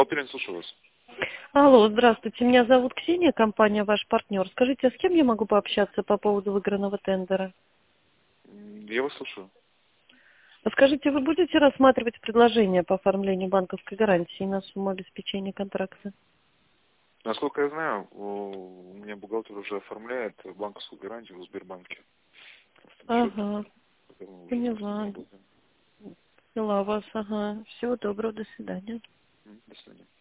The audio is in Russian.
Оперин, слушаю вас. Алло, здравствуйте. Меня зовут Ксения, компания «Ваш партнер». Скажите, а с кем я могу пообщаться по поводу выигранного тендера? Я вас слушаю. А скажите, вы будете рассматривать предложение по оформлению банковской гарантии на сумму обеспечения контракта? Насколько я знаю, у меня бухгалтер уже оформляет банковскую гарантию в Сбербанке. Счет, Ага, который мы уже просто не поняла. работаем. Поняла вас, ага. Всего доброго, до свидания. До свидания.